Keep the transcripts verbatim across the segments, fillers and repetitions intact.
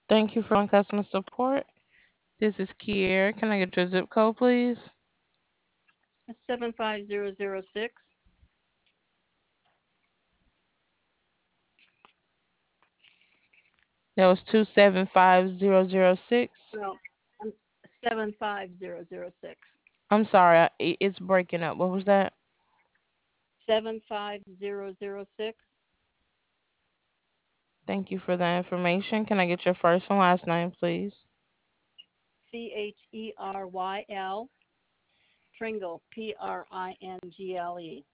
Thank you for calling customer support. This is Kier. Can I get your zip code, please? seven five zero zero six. That was two seven five zero zero six. No, um, seven five zero zero six. I'm sorry, I- it- it's breaking up. What was that? seven five zero zero six. Thank you for that information. Can I get your first and last name, please? C H E R Y L. Pringle. P R I N G L E.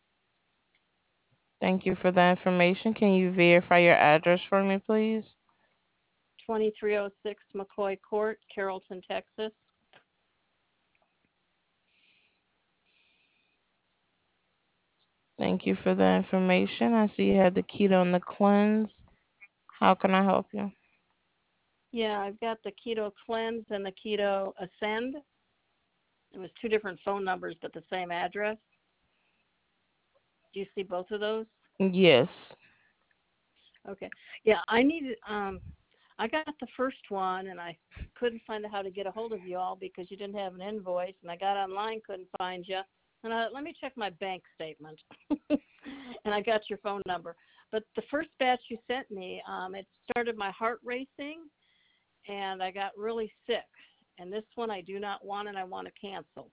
Thank you for that information. Can you verify your address for me, please? twenty-three oh six McCoy Court, Carrollton, Texas. Thank you for that information. I see you had the keto and the cleanse. How can I help you? Yeah, I've got the Keto Cleanse and the Keto Ascend. It was two different phone numbers, but the same address. Do you see both of those? Yes. Okay. Yeah, I needed. Um, I got the first one, and I couldn't find out how to get a hold of you all because you didn't have an invoice. And I got online, couldn't find you. And I, let me check my bank statement. And I got your phone number. But the first batch you sent me, um, it started my heart racing, and I got really sick. And this one I do not want, and I want to cancel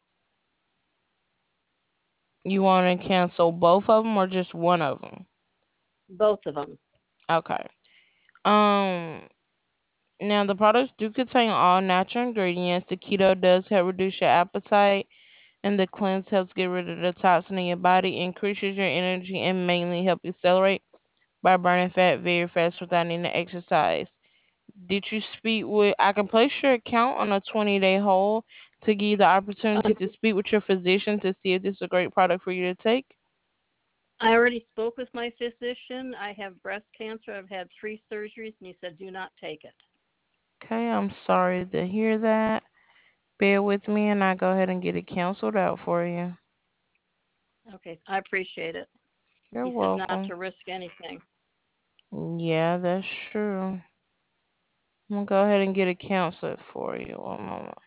You want to cancel both of them or just one of them? both of them. Okay. Um, Now, the products do contain all natural ingredients. The keto does help reduce your appetite, and the cleanse helps get rid of the toxin in your body, increases your energy, and mainly help you accelerate by burning fat very fast without needing to exercise. Did you speak with? I can place your account on a twenty day hold to give you the opportunity Um, to speak with your physician to see if this is a great product for you to take. I already spoke with my physician. I have breast cancer. I've had three surgeries, and he said do not take it. Okay, I'm sorry to hear that. Bear with me, and I go ahead and get it canceled out for you. Okay, I appreciate it. You're He said not welcome. to risk anything. Yeah, that's true. I'm gonna go ahead and get it canceled for you. One moment.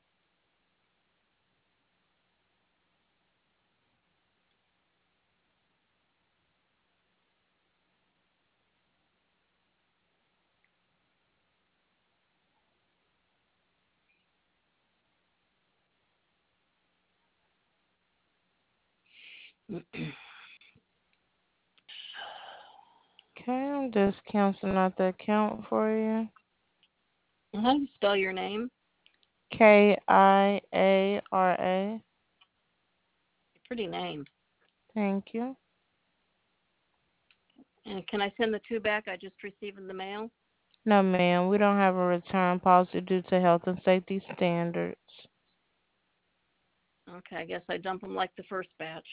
Okay, I'm just canceling out the account for you. How do you spell your name? K I A R A. Pretty name. Thank you. And can I send the two back I just received in the mail? No, ma'am, we don't have a return policy due to health and safety standards. Okay, I guess I dump them like the first batch.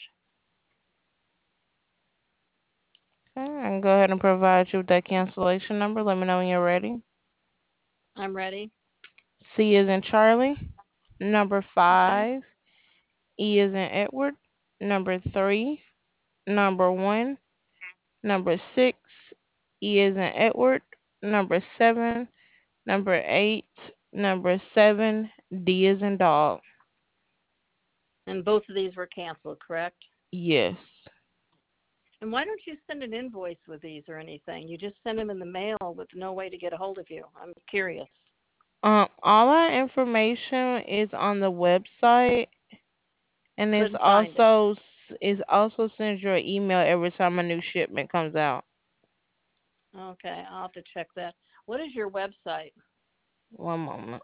Okay, I can go ahead and provide you with that cancellation number. Let me know when you're ready. I'm ready. C is in Charlie. Number Okay. five. E is in Edward. Number three. Number one. Number six. E is in Edward. Number seven. Number eight. Number seven. D is in dog. And both of these were canceled, correct? Yes. And why don't you send an invoice with these or anything? You just send them in the mail with no way to get a hold of you. I'm curious. Um, all our information is on the website, and it's Couldn't find it. also is also sends you an email every time a new shipment comes out. Okay, I'll have to check that. What is your website? One moment.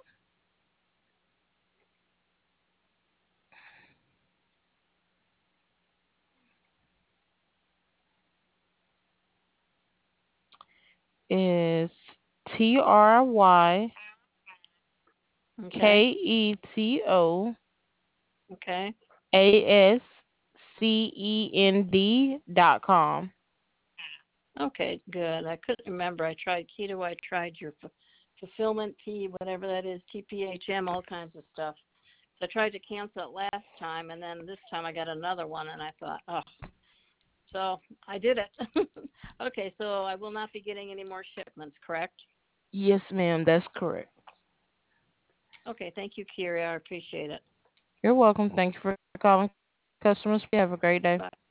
Is T R Y Okay. K E T O Okay. A S C E N D dot com. Okay, good. I couldn't remember. I tried keto. I tried your f- fulfillment T, whatever that is, T P H M, all kinds of stuff. So I tried to cancel it last time, and then this time I got another one, and I thought, oh, so I did it. Okay, so I will not be getting any more shipments, correct? Yes, ma'am, that's correct. Okay, thank you, Kira. I appreciate it. You're welcome. Thank you for calling customer support. You have a great day. Bye.